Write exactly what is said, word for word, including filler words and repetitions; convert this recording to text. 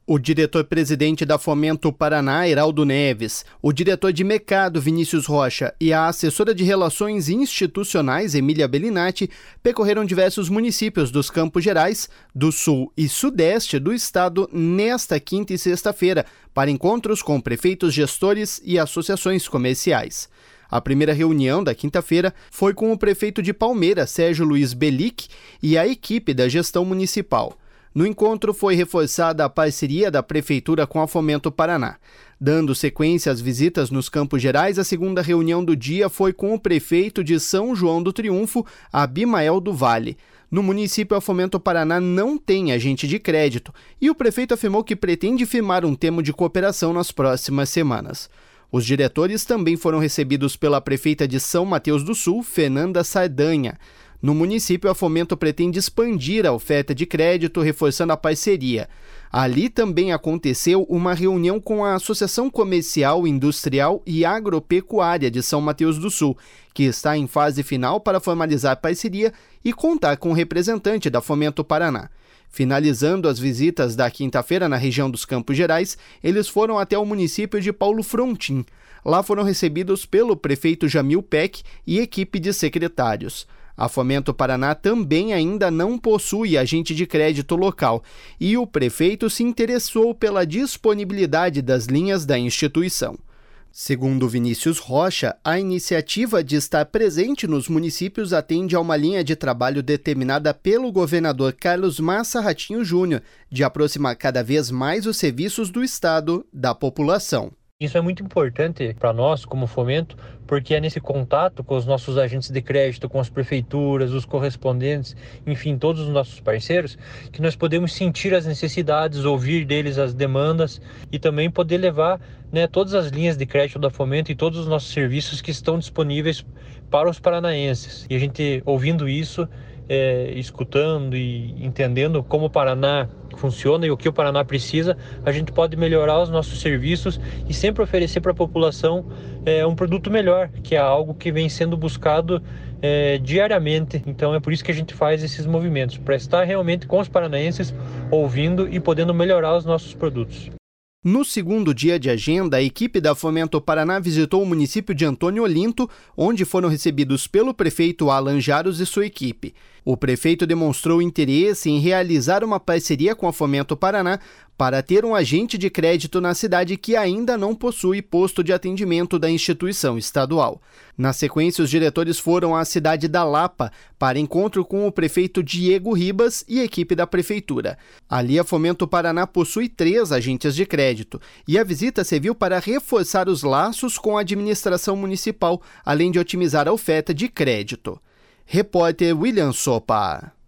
O diretor-presidente da Fomento Paraná, Heraldo Neves, o diretor de mercado, Vinícius Rocha, e a assessora de Relações Institucionais, Emília Bellinati, percorreram diversos municípios dos Campos Gerais, do Sul e Sudeste do estado nesta quinta e sexta-feira, para encontros com prefeitos, gestores e associações comerciais. A primeira reunião da quinta-feira foi com o prefeito de Palmeira, Sérgio Luiz Belic, e a equipe da gestão municipal. No encontro foi reforçada a parceria da Prefeitura com a Fomento Paraná. Dando sequência às visitas nos Campos Gerais, a segunda reunião do dia foi com o prefeito de São João do Triunfo, Abimael do Vale. No município, a Fomento Paraná não tem agente de crédito e o prefeito afirmou que pretende firmar um termo de cooperação nas próximas semanas. Os diretores também foram recebidos pela prefeita de São Mateus do Sul, Fernanda Sardanha. No município, a Fomento pretende expandir a oferta de crédito, reforçando a parceria. Ali também aconteceu uma reunião com a Associação Comercial, Industrial e Agropecuária de São Mateus do Sul, que está em fase final para formalizar a parceria e contar com o representante da Fomento Paraná. Finalizando as visitas da quinta-feira na região dos Campos Gerais, eles foram até o município de Paulo Frontin. Lá foram recebidos pelo prefeito Jamil Peck e equipe de secretários. A Fomento Paraná também ainda não possui agente de crédito local e o prefeito se interessou pela disponibilidade das linhas da instituição. Segundo Vinícius Rocha, a iniciativa de estar presente nos municípios atende a uma linha de trabalho determinada pelo governador Carlos Massa Ratinho Júnior de aproximar cada vez mais os serviços do Estado da população. Isso é muito importante para nós, como Fomento, porque é nesse contato com os nossos agentes de crédito, com as prefeituras, os correspondentes, enfim, todos os nossos parceiros, que nós podemos sentir as necessidades, ouvir deles as demandas e também poder levar, né, todas as linhas de crédito da Fomento e todos os nossos serviços que estão disponíveis para os paranaenses. E a gente, ouvindo isso, é, escutando e entendendo como o Paraná funciona e o que o Paraná precisa, a gente pode melhorar os nossos serviços e sempre oferecer para a população é, um produto melhor, que é algo que vem sendo buscado é, diariamente. Então é por isso que a gente faz esses movimentos, para estar realmente com os paranaenses, ouvindo e podendo melhorar os nossos produtos. No segundo dia de agenda, a equipe da Fomento Paraná visitou o município de Antônio Olinto, onde foram recebidos pelo prefeito Alan Jaros e sua equipe. O prefeito demonstrou interesse em realizar uma parceria com a Fomento Paraná para ter um agente de crédito na cidade que ainda não possui posto de atendimento da instituição estadual. Na sequência, os diretores foram à cidade da Lapa para encontro com o prefeito Diego Ribas e equipe da prefeitura. Ali, a Fomento Paraná possui três agentes de crédito e a visita serviu para reforçar os laços com a administração municipal, além de otimizar a oferta de crédito. Repórter William Sopa.